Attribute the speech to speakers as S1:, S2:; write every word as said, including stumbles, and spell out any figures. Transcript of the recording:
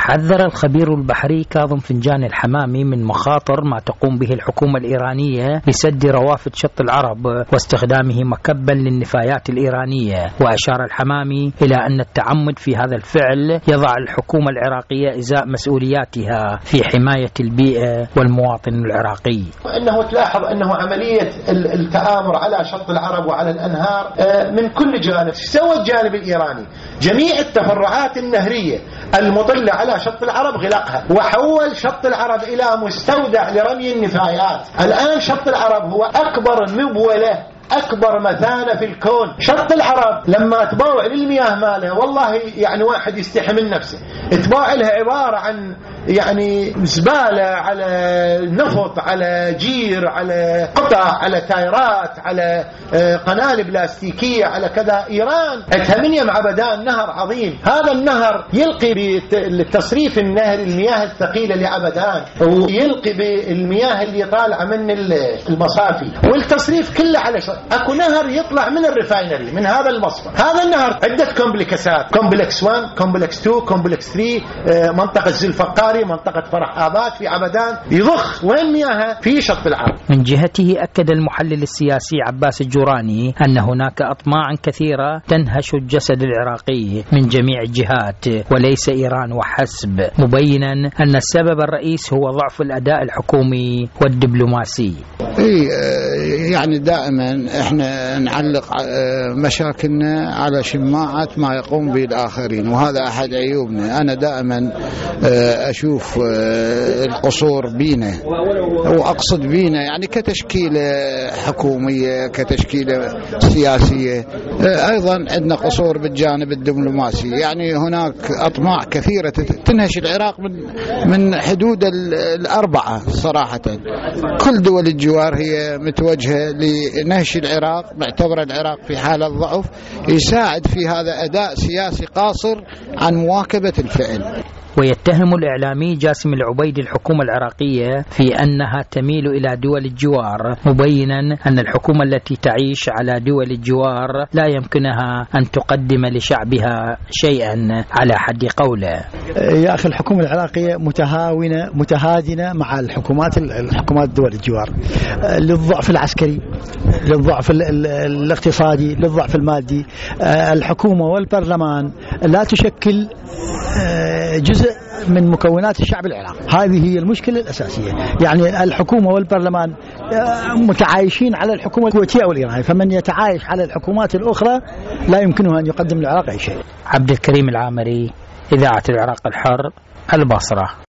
S1: حذر الخبير البحري كاظم فنجان الحمامي من مخاطر ما تقوم به الحكومة الإيرانية بسد روافد شط العرب واستخدامه مكبا للنفايات الإيرانية. وأشار الحمامي إلى أن التعمد في هذا الفعل يضع الحكومة العراقية إزاء مسؤولياتها في حماية البيئة والمواطن العراقي.
S2: وإنه تلاحظ أنه عملية التآمر على شط العرب وعلى الأنهار من كل جانب. سوى الجانب الإيراني جميع التفرعات النهرية المطلة على شط العرب غلقها، وحول شط العرب إلى مستودع لرمي النفايات. الآن شط العرب هو أكبر مبولة، أكبر مثانة في الكون. شط العرب لما تباوع للمياه ماله والله يعني واحد يستحي من نفسه. تباوع لها عبارة عن يعني زبالة، على نفط، على جير، على قطع، على تايرات، على قنابل بلاستيكية، على كذا. إيران عندها من يم عبدان نهر عظيم، هذا النهر يلقي بالتصريف النهر المياه الثقيلة لعبدان، ويلقي بالمياه اللي طالعة من المصافي، والتصريف كله على شط. اكو نهر يطلع من الريفاينري من هذا المصفى. هذا النهر عدة كومبلكسات، كومبلكس واحد، كومبلكس اثنين، كومبلكس ثلاثة، منطقة زلفقاري، منطقة فرح آباد في عبدان، يضخ وين مياهها؟ في شط العرب.
S1: من جهته أكد المحلل السياسي عباس الجوراني أن هناك أطماع كثيرة تنهش الجسد العراقي من جميع الجهات وليس إيران وحسب، مبينا أن السبب الرئيس هو ضعف الأداء الحكومي والدبلوماسي.
S3: يعني دائما احنا نعلق مشاكلنا على شماعة ما يقوم به الآخرين، وهذا أحد عيوبنا. أنا دائما أشوف القصور بينا، وأقصد بينا يعني كتشكيلة حكومية، كتشكيلة سياسية. أيضا عندنا قصور بالجانب الدبلوماسي. يعني هناك أطماع كثيرة تنهش العراق من من حدود الأربعة صراحة. كل دول الجوار هي متوجهة لنهش العراق، معتبر العراق في حالة ضعف، يساعد في هذا أداء سياسي قاصر عن مواكبة الفعل.
S1: ويتهم الإعلامي جاسم العبيد الحكومة العراقية في أنها تميل إلى دول الجوار، مبينا أن الحكومة التي تعيش على دول الجوار لا يمكنها أن تقدم لشعبها شيئا على حد قوله.
S4: يا أخي الحكومة العراقية متهاونة متهادنة مع الحكومات الحكومات دول الجوار، للضعف العسكري، للضعف الاقتصادي، للضعف المادي. الحكومة والبرلمان لا تشكل جزء من مكونات الشعب العراقي. هذه هي المشكلة الأساسية. يعني الحكومة والبرلمان متعايشين على الحكومة الكويتية والإيرانية، فمن يتعايش على الحكومات الأخرى لا يمكنه أن يقدم للعراق أي شيء.
S1: عبد الكريم العامري، إذاعة العراق الحر، البصرة.